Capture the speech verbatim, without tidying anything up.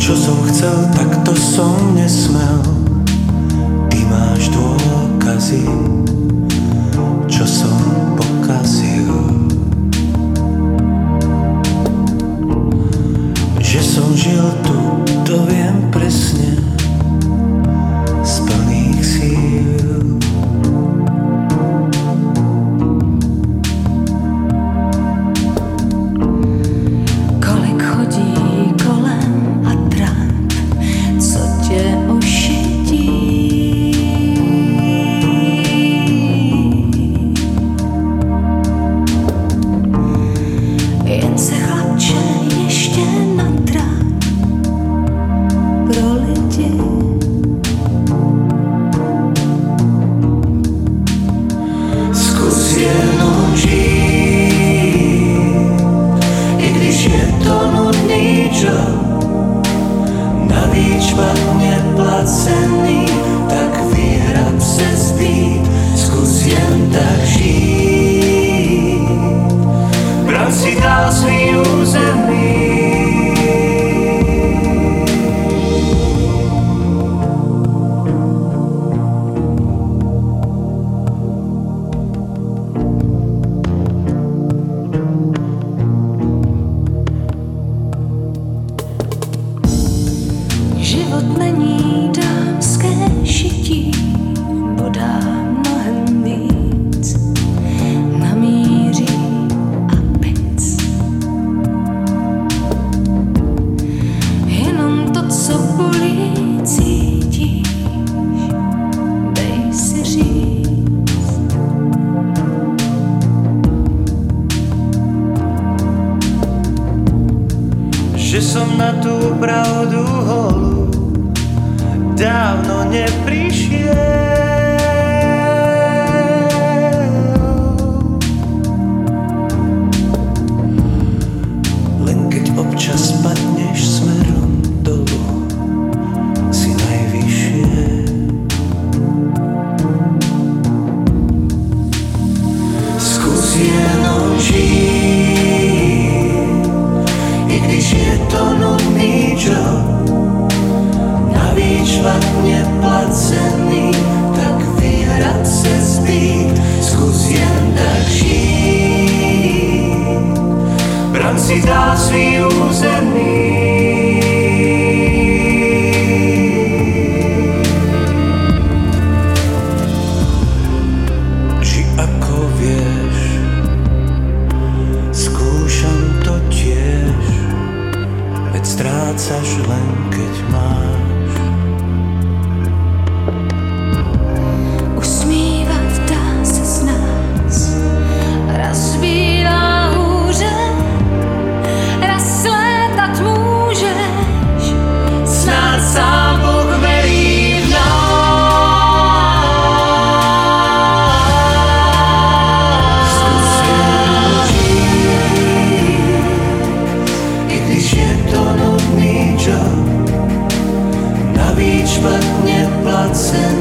Čo som chcel, tak to som nesmel. Ty máš dôkazy, čo som pokazil. Že som žil tu, to viem presne, z plných síl. Kolik chodí kolem atrant, co tě ušidí. Jen se chlapče ještě natrať pro lidi. Zkus jenom žít, i když je to nudný job, navíc špatně placený, tak vyhrab se zbít. Zkus jen tak žít, brat si dál svý území. Život není dámské šití, bodá mnohem víc na míří a pic. Jenom to, co bolí, cítíš, dej si říct. Že som na tú pravdu holú dávno neprišiel. Len keď občas spadneš smerom dolu, si najvyššie. Skús jenom žít, i když je to nudný job, navíc špatně placený, tak vyhrad se zbít. Zkus jen tak žít, bram si dál svý území. Ži ako vieš, skúšam to tiež, veď strácaš len keď máš. Usmívat dá se z nás, raz bývá hůře, raz létat můžeš, snad sám Bůh verí v nás. Zkus jenom žít, i když je to nudný job, navíc špatně placen.